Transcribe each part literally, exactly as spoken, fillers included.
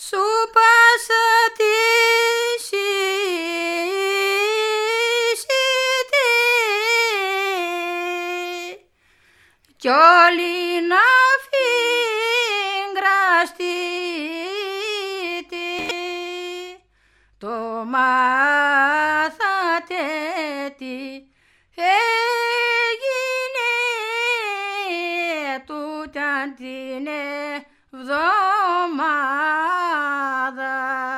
Σου πάσα τη σύσσητη κι όλοι να φιγγραστείτε, το μάθατε τι έγινε τούταν την εβδομάδα.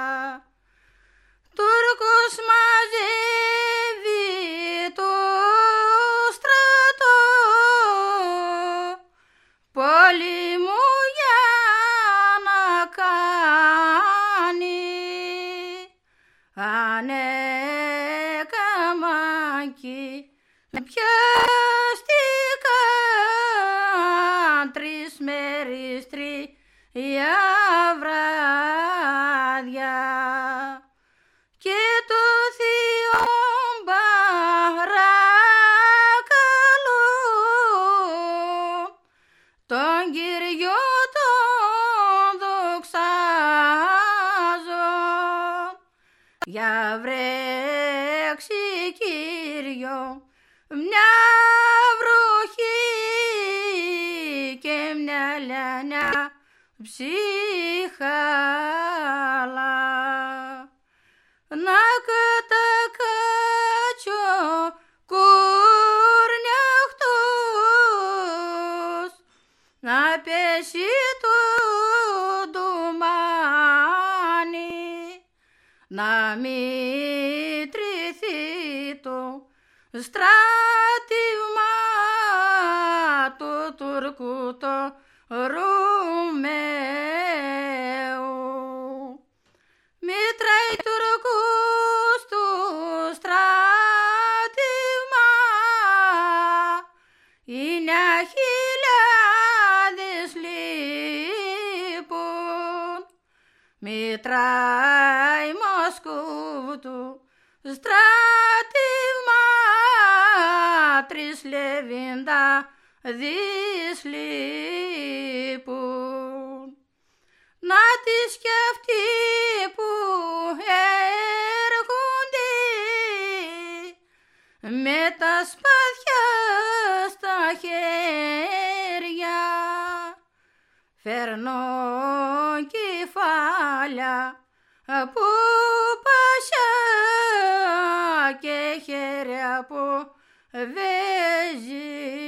Τούρκος μαζεύει το στρατό, πόλη μου για να κάνει ανέκαμακι πιάστηκαν τρεις μέρες τρία βράδια και το Θείο παρακαλώ τον Κύριο τον δοξάζω για βρέξει Κύριο μια βροχή και μια λιανιά ψυχάλα να κατακάτσω κουρνιαχτός να πέσει το ντουμάνι να μην τριθεί το στράτευμα του Τούρκου το Ρωμαίου. Μητράει Τούρκους του στράτευμα είναι χιλιάδες λοιπόν. Μητράει Μοσκού του στράτευμα τρεις λεβέντα δις λοιπόν. Να τις κι αυτοί που έρχονται με τα σπαθιά στα χέρια, φέρνω κεφάλια από πασιά και χέρια από βέζι.